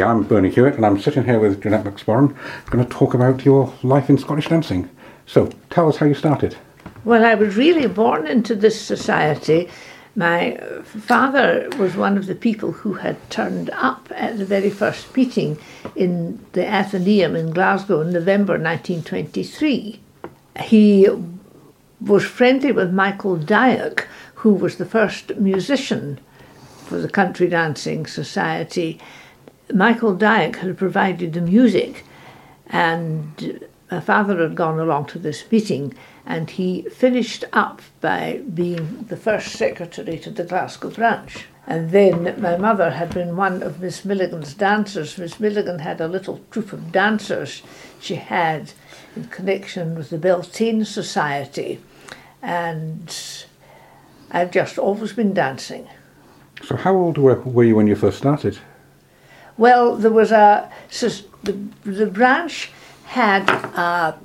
Hi, I'm Bernie Hewitt, and I'm sitting here with Jeanette McSporran, going to talk about your life in Scottish dancing. So, tell us how you started. Well, I was really born into this society. My father was one of the people who had turned up at the very first meeting in the Athenaeum in Glasgow in November 1923. He was friendly with Michael Dyack, who was the first musician for the Country Dancing Society. Michael Dyack had provided the music, and my father had gone along to this meeting, and he finished up by being the first secretary to the Glasgow branch. And then my mother had been one of Miss Milligan's dancers. Miss Milligan had a little troupe of dancers she had in connection with the Beltane Society, and I've just always been dancing. So how old were you when you first started? Well, there was the branch had a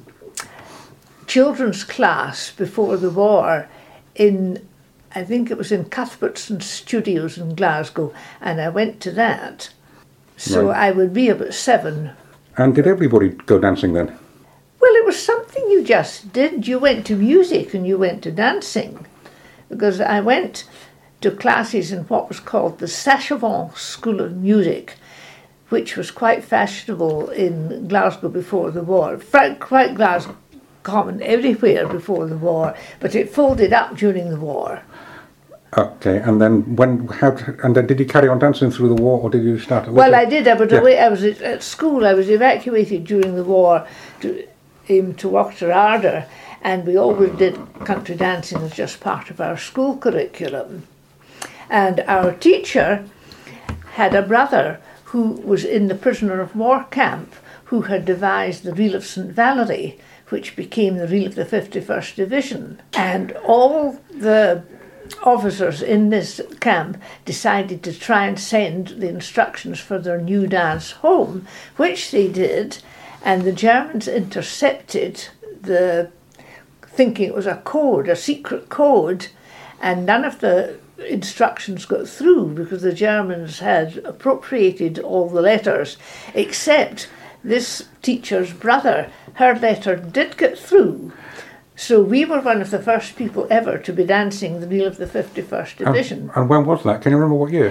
children's class before the war in, I think it was in Cuthbertson Studios in Glasgow, and I went to that. So right. I would be about 7. And did everybody go dancing then? Well, it was something you just did. You went to music and you went to dancing. Because I went to classes in what was called the Sachavant School of Music, which was quite fashionable in Glasgow before the war. Quite Glasgow common everywhere before the war, but it folded up during the war. Okay, and then did you carry on dancing through the war, or did you start? Well, I did. I was away. I was at school. I was evacuated during the war to Auchterarder, and we always did country dancing as just part of our school curriculum. And our teacher had a brother who was in the prisoner of war camp, who had devised the Reel of St. Valerie, which became the Reel of the 51st Division. And all the officers in this camp decided to try and send the instructions for their new dance home, which they did, and the Germans intercepted thinking it was a code, a secret code, and none of the instructions got through because the Germans had appropriated all the letters, except this teacher's brother. Her letter did get through. So we were one of the first people ever to be dancing the Reel of the 51st Division. And when was that? Can you remember what year?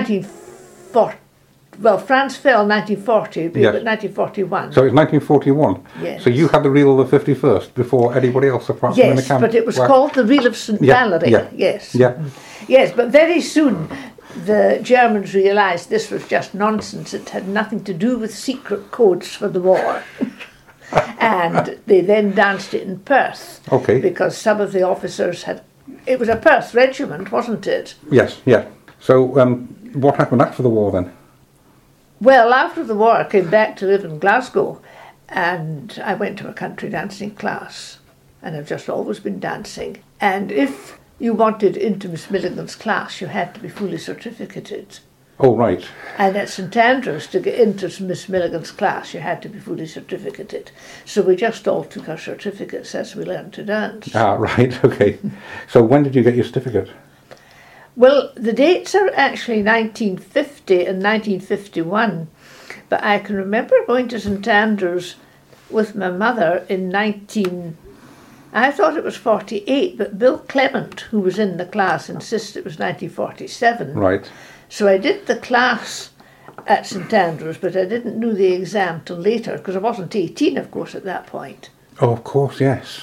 1940. Well, France fell 1940, but yes. 1941. So it's 1941? Yes. So you had the Reel of the 51st before anybody else apart from in the camp? Yes, but it was called the Reel of St. Valerie. Yeah. Yes. Yeah. Yes, but very soon the Germans realised this was just nonsense. It had nothing to do with secret codes for the war. And they then danced it in Perth. Okay. Because some of the officers it was a Perth regiment, wasn't it? Yes, yeah. So what happened after the war then? Well, after the war I came back to live in Glasgow, and I went to a country dancing class, and I've just always been dancing. And if you wanted into Miss Milligan's class, you had to be fully certificated. Oh, right. And at St Andrews, to get into Miss Milligan's class, you had to be fully certificated. So we just all took our certificates as we learned to dance. Ah, right, okay. So when did you get your certificate? Well, the dates are actually 1950 and 1951, but I can remember going to St Andrews with my mother in I thought it was 48, but Bill Clement, who was in the class, insisted it was 1947. Right. So I did the class at St Andrews, but I didn't do the exam till later, because I wasn't 18, of course, at that point. Oh, of course, yes.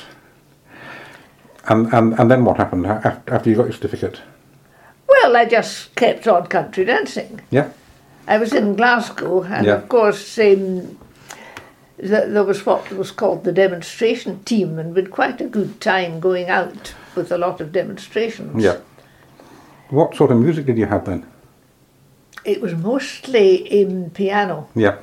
And then what happened after you got your certificate? Well, I just kept on country dancing. Yeah. I was in Glasgow, and of course there was what was called the demonstration team, and we had quite a good time going out with a lot of demonstrations. Yeah. What sort of music did you have then? It was mostly in piano. Yeah.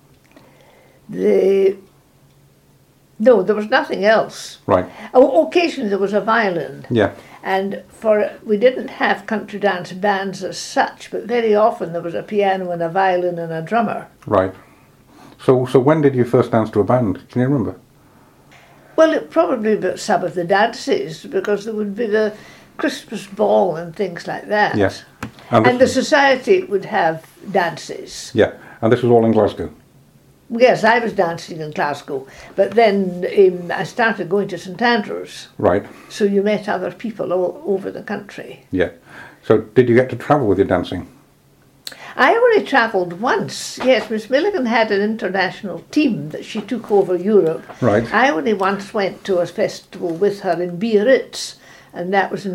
No, there was nothing else. Right. Occasionally there was a violin. Yeah. And we didn't have country dance bands as such, but very often there was a piano and a violin and a drummer. Right. So when did you first dance to a band? Can you remember? Well, it probably about some of the dances, because there would be the Christmas ball and things like that. Yes. And the society would have dances. Yeah. And this was all in Glasgow? Yes, I was dancing in Glasgow, but then I started going to St Andrews. Right. So you met other people all over the country. Yeah. So did you get to travel with your dancing? I only travelled once. Yes, Miss Milligan had an international team that she took over Europe. Right. I only once went to a festival with her in Biarritz, and that was in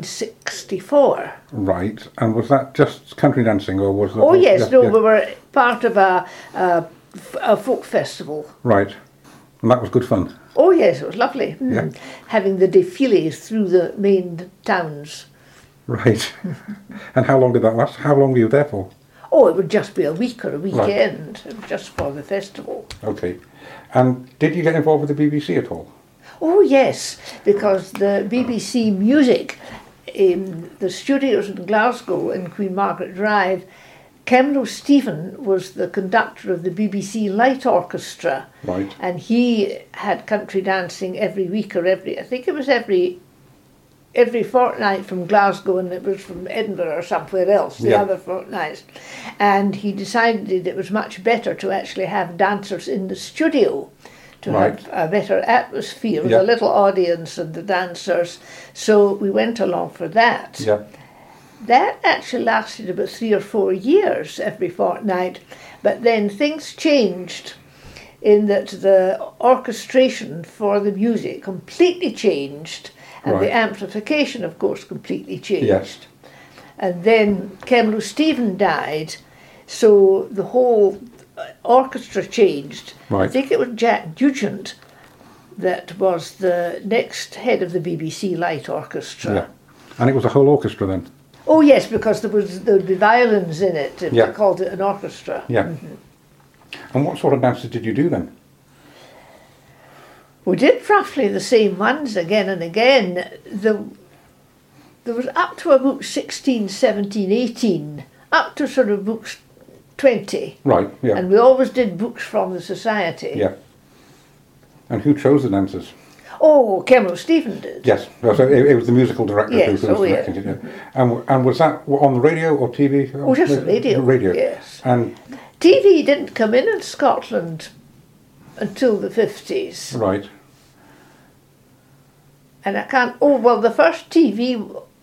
1964. Right. And was that just country dancing, or was it? Oh yes, yeah, no, yeah. we were part of a folk festival. Right. And that was good fun? Oh yes, it was lovely. Yeah. Having the défilés through the main towns. Right. And how long did that last? How long were you there for? Oh, it would just be a week or a weekend. It was just for the festival. Okay. And did you get involved with the BBC at all? Oh yes, because the BBC Music, in the studios in Glasgow in Queen Margaret Drive, Kemlo Stephen was the conductor of the BBC Light Orchestra. Right. And he had country dancing every week or I think it was every fortnight from Glasgow, and it was from Edinburgh or somewhere else, the Yeah. other fortnights. And he decided it was much better to actually have dancers in the studio to Right. have a better atmosphere with Yeah. a little audience and the dancers. So we went along for that. Yeah. That actually lasted about 3 or 4 years every fortnight, but then things changed in that the orchestration for the music completely changed, and Right. the amplification, of course, completely changed. Yes. And then Kemlo Stephen died, so the whole orchestra changed. I Right. think it was Jack Dugent that was the next head of the BBC Light Orchestra. Yeah. And it was a whole orchestra then? Oh yes, because there would be violins in it. If Yeah. They called it an orchestra. Yeah. And what sort of dances did you do then? We did roughly the same ones again and again. There was up to about 16, 17, 18, up to sort of books 20. Right, yeah. And we always did books from the society. Yeah. And who chose the dancers? Oh, Kemlo Stephen did. Yes. So it was the musical director Yes, who was yeah. directing it. Yeah. And was that on the radio or TV? Oh, just the radio. Radio. Yes. And TV didn't come in Scotland until the 50s. right. And I can't. Oh well, the first TV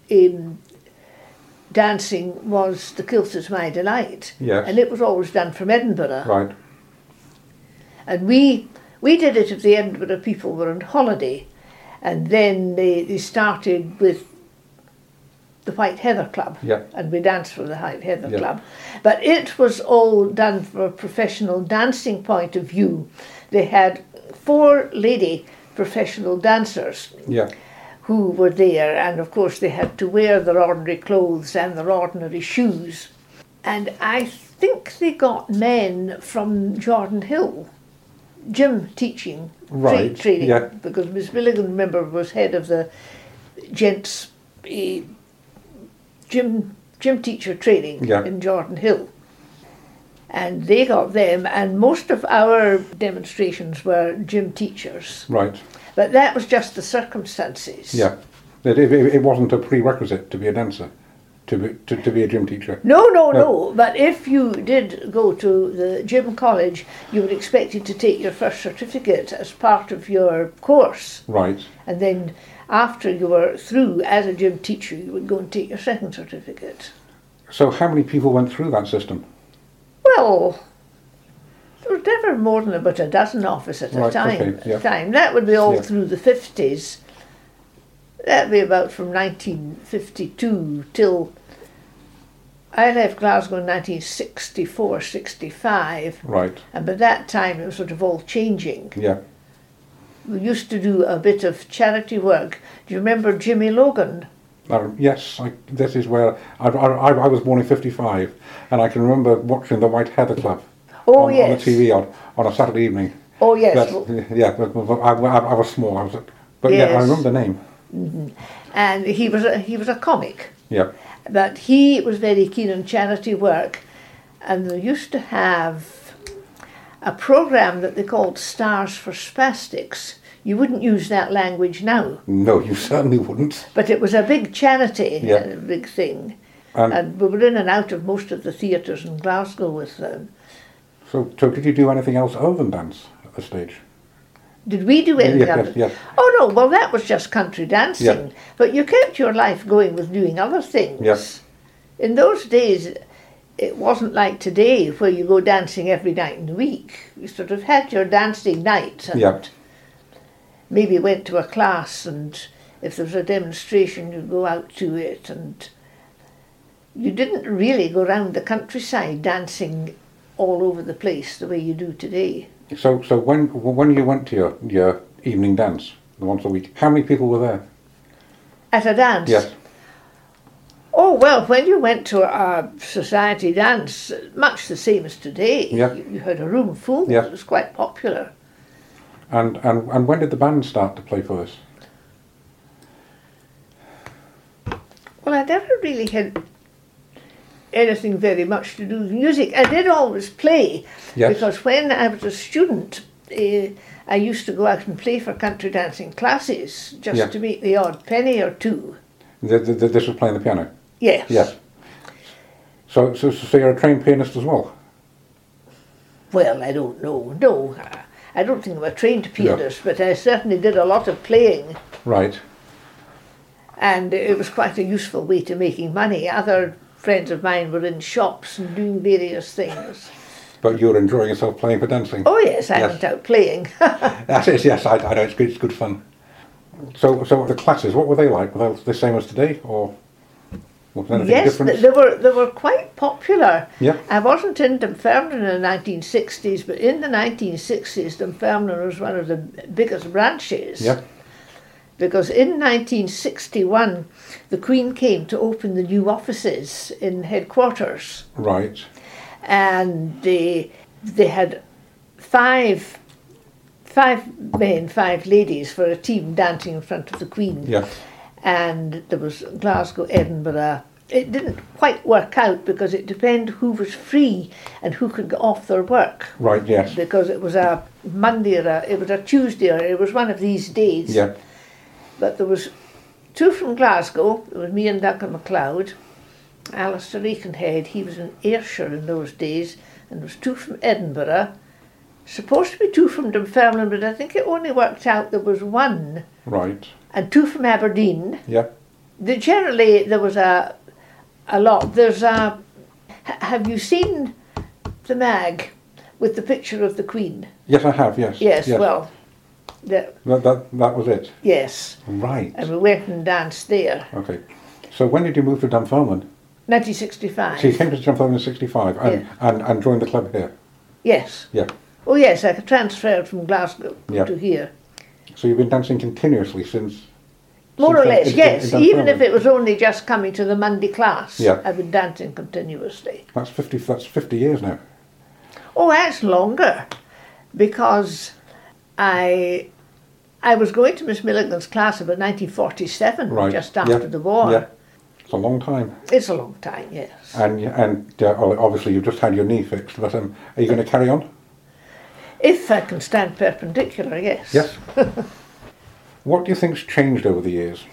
dancing was The Kilt Is My Delight. Yes. And it was always done from Edinburgh. Right. And we did it if the Edinburgh people were on holiday, and then they started with the White Heather Club, Yeah. and we danced for the White Heather Yeah. Club. But it was all done from a professional dancing point of view. They had 4 lady professional dancers Yeah. who were there, and of course they had to wear their ordinary clothes and their ordinary shoes. And I think they got men from Jordan Hill, gym teaching, Right, training, yeah. because Miss Milligan, remember, was head of the gents gym teacher training Yeah. in Jordan Hill. And they got them, and most of our demonstrations were gym teachers. Right. But that was just the circumstances. Yeah. It wasn't a prerequisite to be a dancer, to be a gym teacher. No. But if you did go to the gym college, you were expected to take your first certificate as part of your course. Right. And then after you were through as a gym teacher, you would go and take your second certificate. So how many people went through that system? Well, there was never more than about a dozen of us at a Right, time. okay, yeah. That would be all Yeah. through the 50s. That'd be about from 1952 till I left Glasgow in 1964, 65. Right. And by that time it was sort of all changing. Yeah. We used to do a bit of charity work. Do you remember Jimmy Logan? Yes, this is where I was born in 55, and I can remember watching the White Heather Club Oh, on the yes. TV on a Saturday evening. Oh, yes. But I was small. But yeah, I Yes. remember the name. And he was a comic. Yeah. But he was very keen on charity work, and they used to have a programme that they called Stars for Spastics. You wouldn't use that language now, No, you certainly wouldn't. but it was a big charity, Yeah. a big thing. And And we were in and out of most of the theatres in Glasgow with them. So did you do anything else other than dance at the stage? Did we do anything? Yes. Oh no, well that was just country dancing. Yeah. But you kept your life going with doing other things. Yes. In those days, it wasn't like today where you go dancing every night in the week. You sort of had your dancing night and Yeah. maybe went to a class, and if there was a demonstration you'd go out to it, and you didn't really go round the countryside dancing all over the place the way you do today. So when you went to your evening dance, the once a week, how many people were there? At a dance? Yes. Oh, well, when you went to a society dance, much the same as today, Yeah. you had a room full. Yeah. It was quite popular. And when did the band start to play for us? Well, I never really had anything very much to do with music. I did always play, Yes. because when I was a student, I used to go out and play for country dancing classes just Yeah. to make the odd penny or two. This was playing the piano? Yes. Yes. So you're a trained pianist as well? Well, I don't know. No, I don't think I'm a trained pianist, but I certainly did a lot of playing. Right. And it was quite a useful way to making money. Other friends of mine were in shops and doing various things. But you were enjoying yourself playing for dancing? Oh yes, I Yes. went out playing. That is, yes, I know, it's good fun. So the classes, what were they like? Were they the same as today, or was there anything Yes, different? they were quite popular. Yeah. I wasn't in Dunfermline in the 1960s, but in the 1960s, Dunfermline was one of the biggest branches. Yeah. Because in 1961, the Queen came to open the new offices in headquarters, Right. and they had five men, 5 ladies for a team dancing in front of the Queen. Yeah. And there was Glasgow, Edinburgh. It didn't quite work out because it depended who was free and who could get off their work. Right. Yes. Because it was a Monday or it was a Tuesday, or it was one of these days. Yeah. But there was 2 from Glasgow. It was me and Duncan MacLeod. Alistair Aikenhead, he was in Ayrshire in those days. And there was 2 from Edinburgh. Supposed to be 2 from Dunfermline, but I think it only worked out there was 1. Right. And 2 from Aberdeen. Yeah. Generally, there was a lot. There's a... Have you seen the mag with the picture of the Queen? Yes, I have. Yes. Yes. Well, That was it. yes. Right. And we went and danced there. Okay. So when did you move to Dunfermline? 1965. So you came to Dunfermline in '65 and joined the club here. Yes. Yeah. Oh yes, I transferred from Glasgow Yeah. to here. So you've been dancing continuously since. More or less, in yes. Dunfermline? Even if it was only just coming to the Monday class, Yeah. I've been dancing continuously. That's 50 years now. Oh, that's longer, because I was going to Miss Milligan's class about 1947, Right. just after Yeah. the war. Yeah. It's a long time. It's a long time, yes. And obviously you've just had your knee fixed, but are you going to carry on? If I can stand perpendicular, yes. Yes. What do you think's changed over the years?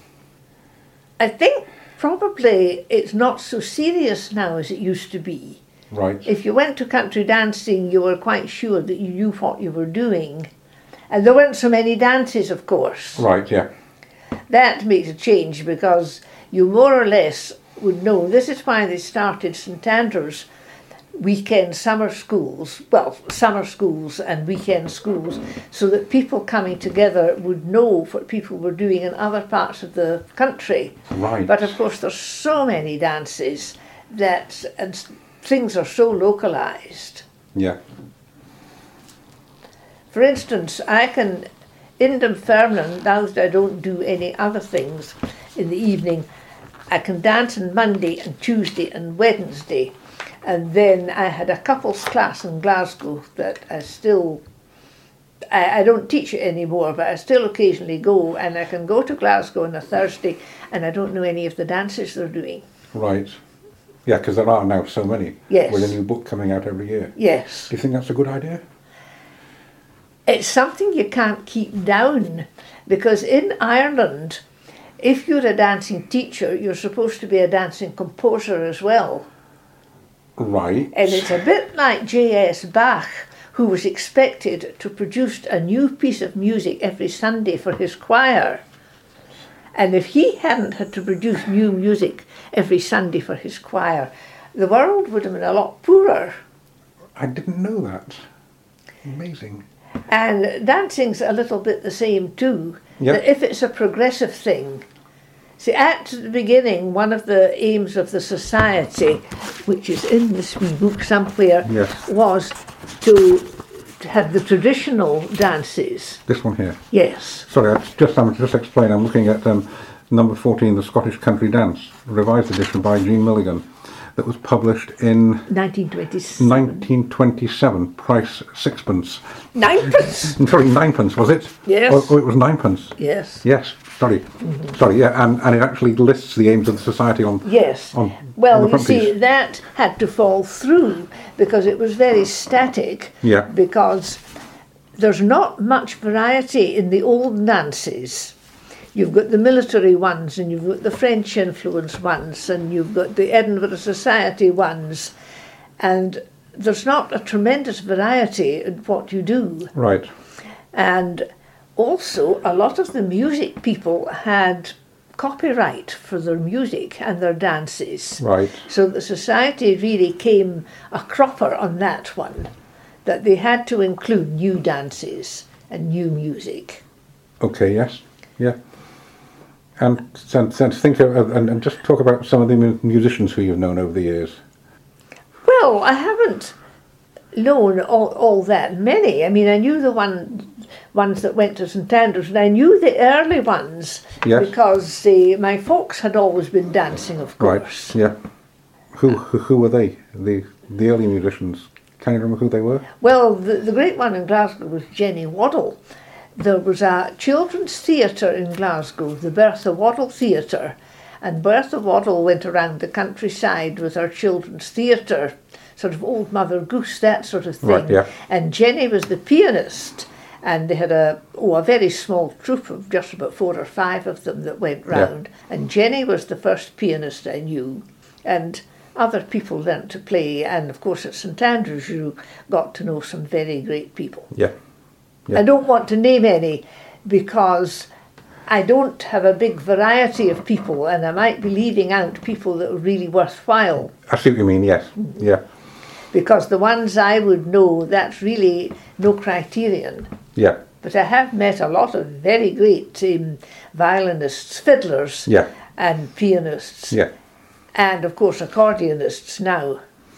I think probably it's not so serious now as it used to be. Right. If you went to country dancing, you were quite sure that you knew what you were doing. And there weren't so many dances, of course. Right, yeah. That makes a change, because you more or less would know. This is why they started St Andrews weekend summer schools and weekend schools, so that people coming together would know what people were doing in other parts of the country. Right. But of course there's so many dances and things are so localised. Yeah. For instance, in Dunfermline, now that I don't do any other things in the evening, I can dance on Monday and Tuesday and Wednesday. And then I had a couples class in Glasgow that I don't teach it anymore, but I still occasionally go, and I can go to Glasgow on a Thursday and I don't know any of the dances they're doing. Right. Yeah, because there are now so many. Yes. With a new book coming out every year. Yes. Do you think that's a good idea? It's something you can't keep down, because in Ireland, if you're a dancing teacher, you're supposed to be a dancing composer as well. Right. And it's a bit like J.S. Bach, who was expected to produce a new piece of music every Sunday for his choir. And if he hadn't had to produce new music every Sunday for his choir, the world would have been a lot poorer. I didn't know that. Amazing. And dancing's a little bit the same too. Yep. That if it's a progressive thing, see, at the beginning, one of the aims of the society, which is in this wee book somewhere, Yes. was to have the traditional dances. This one here. Yes. Sorry, I'm just explain. I'm looking at number 14, the Scottish Country Dance, revised edition by Jean Milligan, that was published in 1927. 1927. Price sixpence. Ninepence? Sorry, ninepence, was it? Yes. Oh, it was ninepence. Yes. Yes. Sorry. Mm-hmm. Sorry. Yeah, and it actually lists the aims of the society on. Yes. On Well, the you front see, piece. that had to fall through because it was very static. Yeah. Because there's not much variety in the old dances. You've got the military ones, and you've got the French influence ones, and you've got the Edinburgh Society ones, and there's not a tremendous variety in what you do. Right. And also, a lot of the music people had copyright for their music and their dances. Right. So the society really came a cropper on that one, that they had to include new dances and new music. Okay. Yes. Yeah. And think of and just talk about some of the musicians who you've known over the years. Well, I haven't known all that many. I mean, I knew the ones that went to St Andrews, and I knew the early ones. Yes. Because my folks had always been dancing, of course. Right. Yeah. Who were they? The early musicians. Can you remember who they were? Well, the great one in Glasgow was Jenny Waddell. There was a children's theatre in Glasgow, the Bertha Waddell Theatre, and Bertha Waddell went around the countryside with her children's theatre, sort of Old Mother Goose, that sort of thing. Right, yeah. And Jenny was the pianist, and they had a very small troupe of just about 4 or 5 of them that went round. Yeah. And Jenny was the first pianist I knew, and other people learnt to play, and of course at St Andrews you got to know some very great people. Yeah. Yeah. I don't want to name any because I don't have a big variety of people, and I might be leaving out people that are really worthwhile. I see what you mean, yes. Yeah. Because the ones I would know, that's really no criterion. Yeah. But I have met a lot of very great violinists, fiddlers, Yeah. and pianists, Yeah. and of course accordionists now.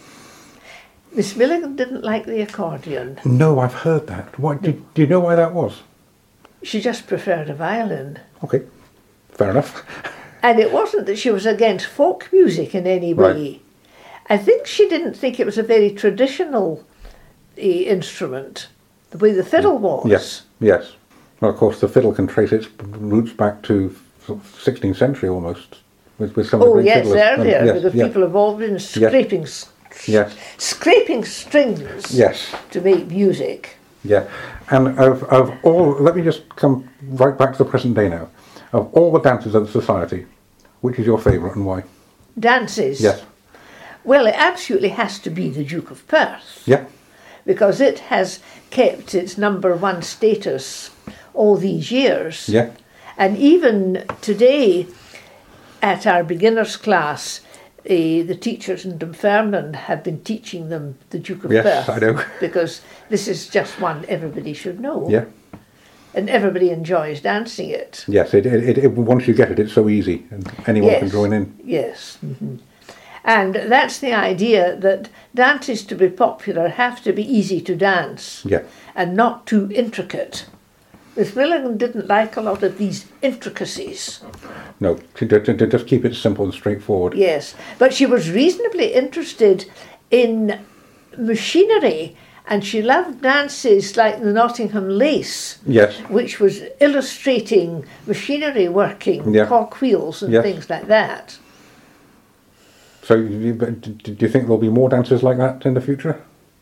Miss Milligan didn't like the accordion. No, I've heard that. Why? Do you know why that was? She just preferred a violin. Okay, fair enough. And it wasn't that she was against folk music in any way. Right. I think she didn't think it was a very traditional instrument, the way the fiddle was. Yes, yes. Well, of course, the fiddle can trace its roots back to 16th century almost, with some of the great yes, fiddlers. earlier, Yes, because yeah. people have all been scraping, Yes. scraping strings Yes. to make music. Yeah, and of all, let me just come right back to the present day now. Of all the dances of the society, which is your favourite and why? Dances. Yes. Well, it absolutely has to be the Duke of Perth, Yeah. because it has kept its #1 status all these years. Yeah. And even today, at our beginners class, the teachers in Dunfermline have been teaching them the Duke of Yes, Perth. I know. Because this is just one everybody should know. Yeah. And everybody enjoys dancing it. Yes. It once you get it, it's so easy, and anyone can join in. Yes. Mm-hmm. And that's the idea, that dances to be popular have to be easy to dance. Yeah. And not too intricate. Miss Milligan didn't like a lot of these intricacies. No, to just keep it simple and straightforward. Yes, but she was reasonably interested in machinery, and she loved dances like the Nottingham Lace, Yes. which was illustrating machinery working, Yeah. cogwheels and Yes. things like that. So, do you think there'll be more dances like that in the future?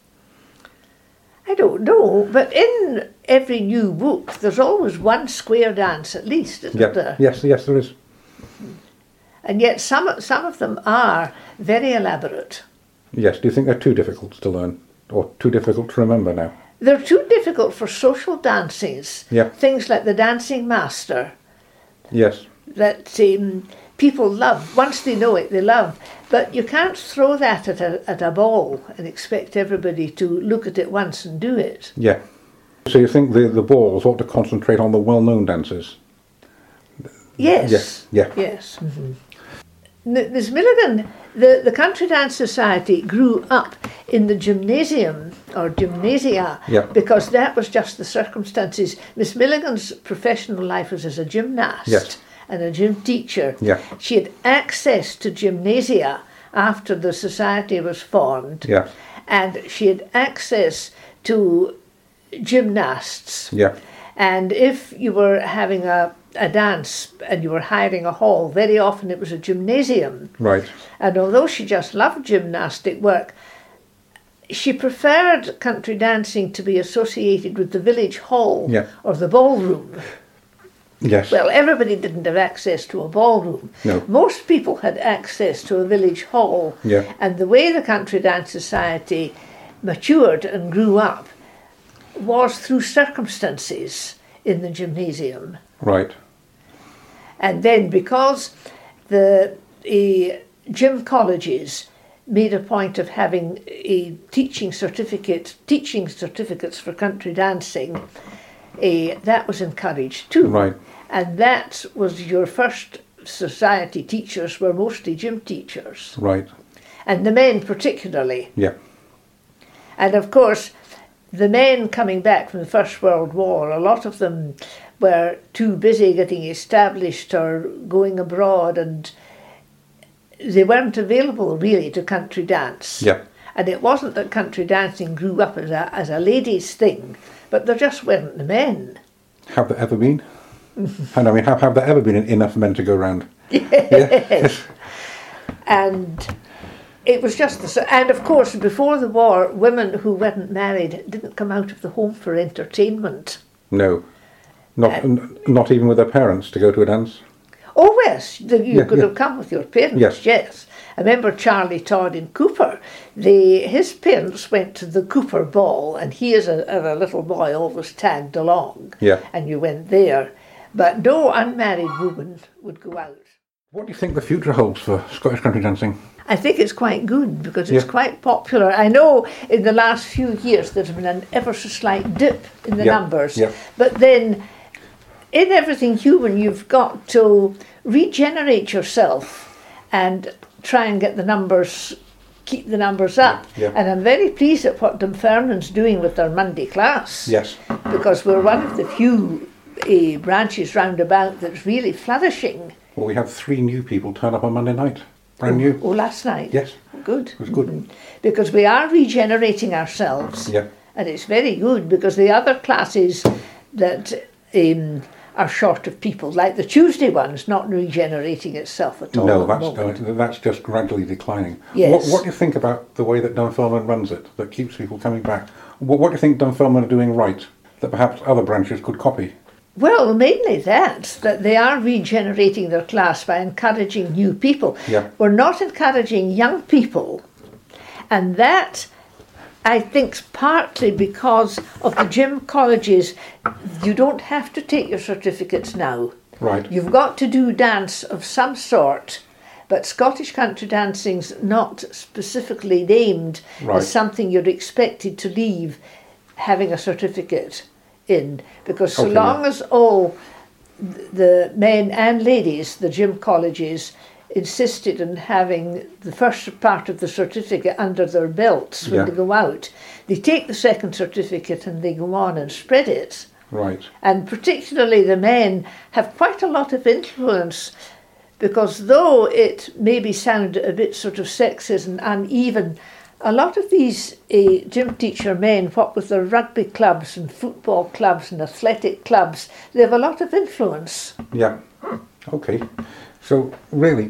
I don't know, but in every new book there's always one square dance at least, isn't there? Yes, there is. And yet some of them are very elaborate. Yes. Do you think they're too difficult to learn or too difficult to remember now? They're too difficult for social dances. Yeah. Things like the Dancing Master Yes. that people love. Once they know it, they love. But you can't throw that at a ball and expect everybody to look at it once and do it. Yeah. So you think the balls ought to concentrate on the well-known dances? Yes. Yes. Yeah. Yes. Miss Milligan, the Country Dance Society grew up in the gymnasium or gymnasia Yeah. because that was just the circumstances. Miss Milligan's professional life was as a gymnast Yes. and a gym teacher. Yeah. She had access to gymnasia after the society was formed, Yeah. and she had access to gymnasts. Yeah. And if you were having a dance and you were hiring a hall, very often it was a gymnasium. Right. And although she just loved gymnastic work, she preferred country dancing to be associated with the village hall Yeah. or the ballroom. Yes. Well, everybody didn't have access to a ballroom. No. Most people had access to a village hall. Yeah. And the way the Country Dance Society matured and grew up was through circumstances in the gymnasium. Right. And then because the gym colleges made a point of having teaching certificates for country dancing, that was encouraged too. Right. And that was your first society teachers were mostly gym teachers, Right. and the men particularly. Yeah. And of course, the men coming back from the First World War, a lot of them were too busy getting established or going abroad, and they weren't available really to country dance. Yeah. And it wasn't that country dancing grew up as a ladies' thing, but there just weren't the men. Have there ever been? And I mean, have there ever been enough men to go round? Yes. And it was just and of course before the war, women who weren't married didn't come out of the home for entertainment. No. Not even with their parents to go to a dance? Oh yes, you could have come with your parents. Yes. I remember Charlie Todd in Cooper. His parents went to the Cooper Ball, and he as a little boy always tagged along. Yeah. And you went there. But no unmarried woman would go out. What do you think the future holds for Scottish country dancing? I think it's quite good because it's Yeah. quite popular. I know in the last few years there's been an ever so slight dip in the numbers. Yeah. But then in everything human you've got to regenerate yourself and try and get the numbers, keep the numbers up. Yeah. And I'm very pleased at what Dunfermline's doing with their Monday class. Yes. Because we're one of the few branches round about that's really flourishing. Well, we had 3 new people turn up on Monday night. Brand new. Oh, last night? Yes. Good. It was good. Because we are regenerating ourselves. Yeah. And it's very good because the other classes that are short of people, like the Tuesday one's not regenerating itself at all. No, at the moment. that's just gradually declining. Yes. What do you think about the way that Dunfermline runs it, that keeps people coming back? What do you think Dunfermline are doing right, that perhaps other branches could copy? Well, mainly that they are regenerating their class by encouraging new people. Yeah. We're not encouraging young people. And that, I think, is partly because of the gym colleges. You don't have to take your certificates now. Right. You've got to do dance of some sort, but Scottish country dancing's not specifically named Right. as something you're expected to leave having a certificate in, because so Okay, long yeah. as all the men and ladies, the gym colleges, insisted on having the first part of the certificate under their belts when Yeah. they go out, they take the second certificate and they go on and spread it. Right. And particularly the men have quite a lot of influence, because though it maybe sound a bit sort of sexist and uneven, a lot of these gym teacher men, what with their rugby clubs and football clubs and athletic clubs, they have a lot of influence. Yeah. Okay. So really,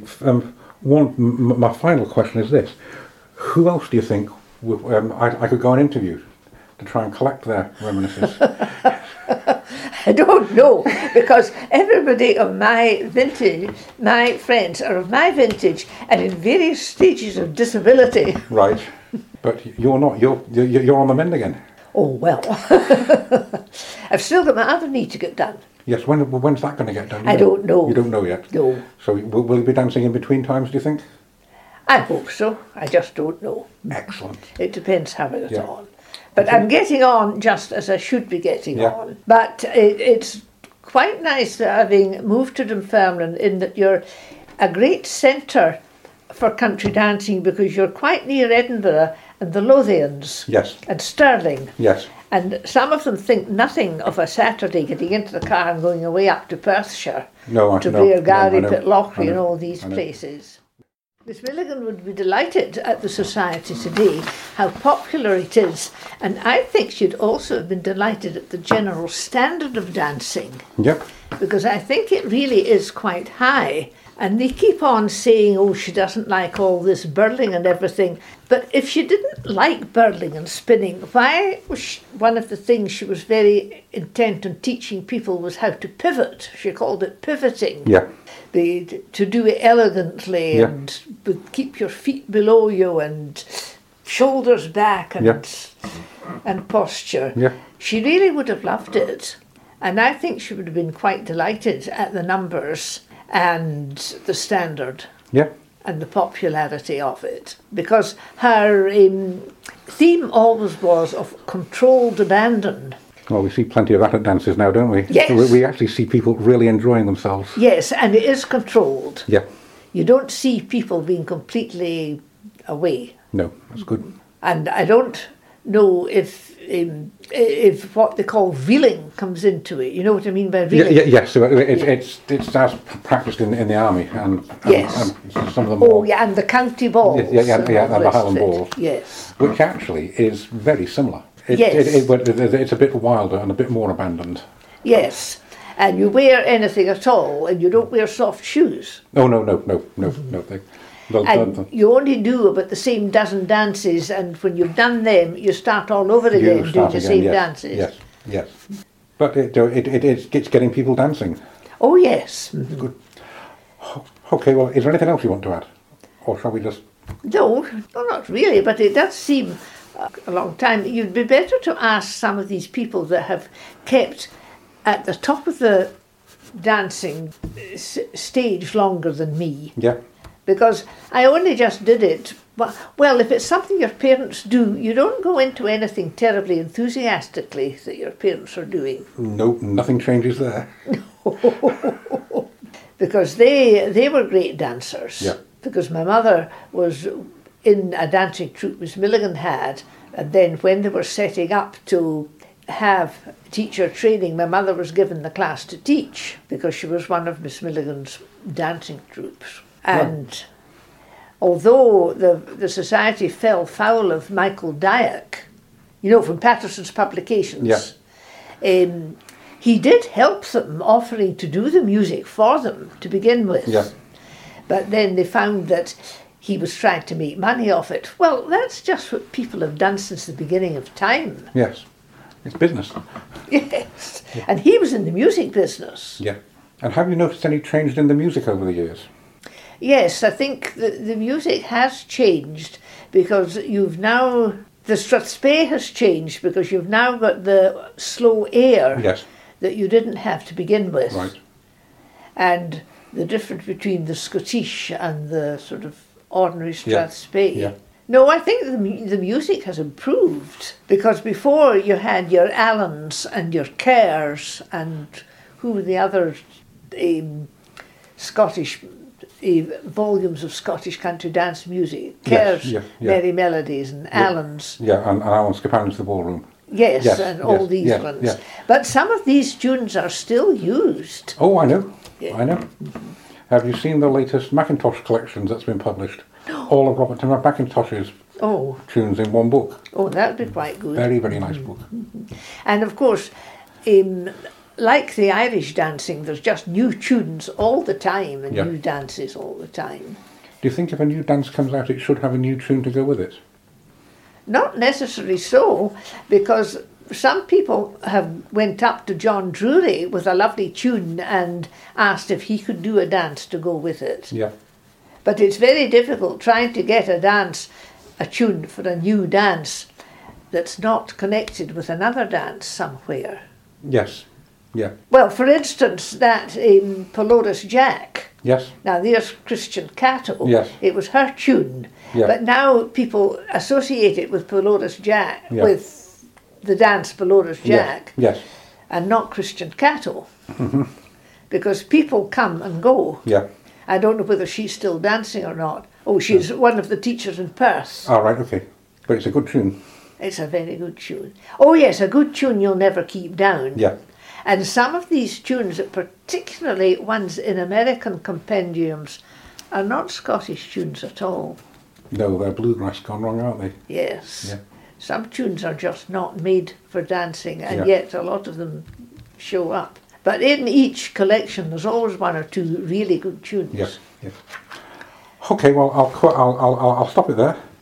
my final question is this: who else do you think I could go and interview to try and collect their reminiscences? I don't know, because everybody of my vintage, my friends are of my vintage and in various stages of disability. Right. But you're not. You're on the mend again. Oh, well. I've still got my other knee to get done. Yes. When's that going to get done? I don't know. You don't know yet? No. So will you be dancing in between times, do you think? I hope so. I just don't know. Excellent. It depends how I get Yeah. on. But I'm getting on just as I should be getting Yeah. on. But it's quite nice having moved to Dunfermline in that you're a great centre for country dancing because you're quite near Edinburgh and the Lothians Yes. and Stirling. Yes. And some of them think nothing of a Saturday getting into the car and going away up to Perthshire, No. to no, Blairgowrie, I know, Pitlochry I know, and all these I know. places. Miss Milligan would be delighted at the society today, how popular it is, and I think she'd also have been delighted at the general standard of dancing, Yep. because I think it really is quite high. And they keep on saying, oh, she doesn't like all this birling and everything. But if she didn't like birling and spinning, why was one of the things she was very intent on teaching people was how to pivot. She called it pivoting. Yeah. To do it elegantly Yeah. and keep your feet below you and shoulders back and, Yeah. and posture. Yeah. She really would have loved it. And I think she would have been quite delighted at the numbers and the standard Yeah. and the popularity of it. Because her theme always was of controlled abandon. Well, we see plenty of that at dances now, don't we? Yes. We actually see people really enjoying themselves. Yes, and it is controlled. Yeah. You don't see people being completely away. No, that's good. And I don't know if what they call reeling comes into it. You know what I mean by reeling? Yes. So it's as practiced in the army and Yes. and some of them. Oh, more, yeah, and the county balls. Yeah, and and all the this Highland bit. balls. Yes. Which actually is very similar. Yes. But it's a bit wilder and a bit more abandoned. Yes. And you wear anything at all, and you don't wear soft shoes. Oh no. And you only do about the same dozen dances, and when you've done them, you start all over again doing the same dances. Yes. But it's getting people dancing. Oh, yes. Good. Okay, well, is there anything else you want to add? Or shall we just... No, not really, but it does seem a long time. You'd be better to ask some of these people that have kept at the top of the dancing stage longer than me. Yeah. Because I only just did it. But, well, if it's something your parents do, you don't go into anything terribly enthusiastically that your parents are doing. No, nothing changes there. Because they were great dancers. Yeah. Because my mother was in a dancing troupe Miss Milligan had, and then when they were setting up to have teacher training, my mother was given the class to teach because she was one of Miss Milligan's dancing troupes. And although the society fell foul of Michael Dyack, you know, from Patterson's Publications, he did help them, offering to do the music for them to begin with. Yeah. But then they found that he was trying to make money off it. Well, that's just what people have done since the beginning of time. Yes. It's business. Yes. And he was in the music business. Yeah. And have you noticed any change in the music over the years? Yes, I think the music has changed because you've now... The Strathspey has changed because you've now got the slow air that you didn't have to begin with. Right. And the difference between the Scottish and the sort of ordinary Strathspey. Yeah. No, I think the music has improved because before you had your Allens and your Kerrs and who were the other Scottish volumes of Scottish country dance music. Kerrs, Merry Melodies and Allens. Yeah, and Alan Scapan's The Ballroom. Yes, and all these ones. Yeah. But some of these tunes are still used. Oh, I know. Yeah. I know. Have you seen the latest Macintosh collections that's been published? No. All of Robert Macintosh's tunes in one book. Oh, that would be quite good. Very, very nice book. And of course, like the Irish dancing, there's just new tunes all the time and new dances all the time. Do you think if a new dance comes out, it should have a new tune to go with it? Not necessarily so, because some people have went up to John Drury with a lovely tune and asked if he could do a dance to go with it. Yeah. But it's very difficult trying to get a tune for a new dance that's not connected with another dance somewhere. Yes. Yeah. Well, for instance, that in Pelorus Jack. Yes. Now, there's Christian Cato. Yes. It was her tune. Yeah. But now people associate it with Pelorus Jack, Yeah. with the dance Pelorus Jack, Yes. and not Christian Cato. Because people come and go. Yeah. I don't know whether she's still dancing or not. Oh, she's one of the teachers in Perth. All right. Okay. But it's a good tune. It's a very good tune. Oh yes, a good tune you'll never keep down. Yeah. And some of these tunes, particularly ones in American compendiums, are not Scottish tunes at all. No, they're bluegrass gone wrong, aren't they? Yes. Yeah. Some tunes are just not made for dancing, and Yeah. yet a lot of them show up. But in each collection, there's always one or two really good tunes. Yes. Yes. Okay. Well, I'll stop it there.